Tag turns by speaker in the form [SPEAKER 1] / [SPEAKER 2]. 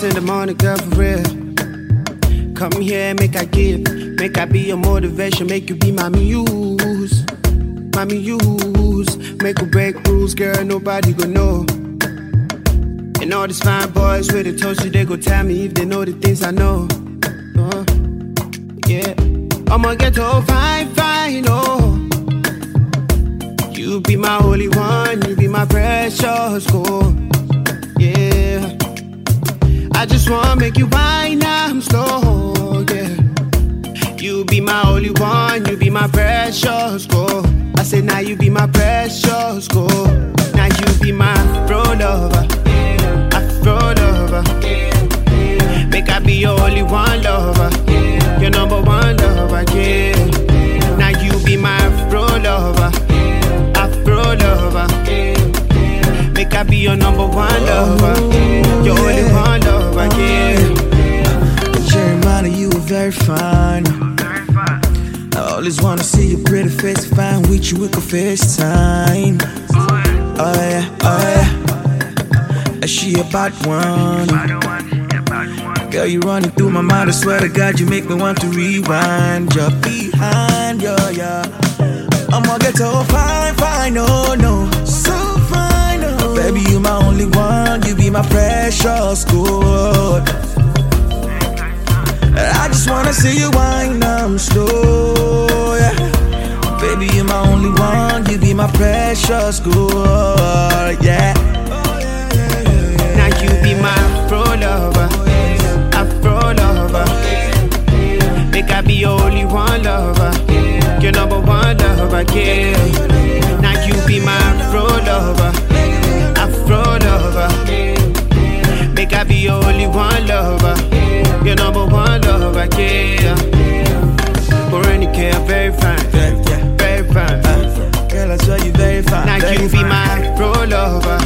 [SPEAKER 1] in the morning, girl, for real. Come here, make I give. Make I be your motivation, make you be my muse. My muse. Make or break rules, girl, nobody gon' know. And all these fine boys with a toast, they go tell me if they know the things I know. Yeah, I'ma get to fine, oh. You be my holy one, you be my precious gold. Yeah, I just wanna make you wine, I'm slow, yeah. You be my holy one, you be my precious gold. I said now you be my precious gold. Now you be my Afro lover, Afro lover. Make I be your only one lover, your number one lover, yeah. Now you be my Afro lover, Afro lover. Make I be your number one lover, your only one lover, yeah.
[SPEAKER 2] Jeremiah, you were very fine. I always wanna see your pretty face. Fine with you, we could FaceTime. Oh yeah. She a bad one. Girl, you running through my mind. I swear to God, you make me want to rewind. You're behind, yeah. I'ma get so fine, no. So fine, oh. Baby, you my only one. You be my precious gold. I just wanna see you wind up slow, yeah. Baby, you're my only one. You be my precious gold, yeah.
[SPEAKER 1] Now you be my Afro lover, Afro lover. Make I be your only one lover, your number one lover, yeah. Now you be my Afro lover, Afro lover. Make I be your only one lover, your number one lover, yeah. For any care, very fine, very fine.
[SPEAKER 2] Girl, I swear you very fine.
[SPEAKER 1] Now you be my Afro lover,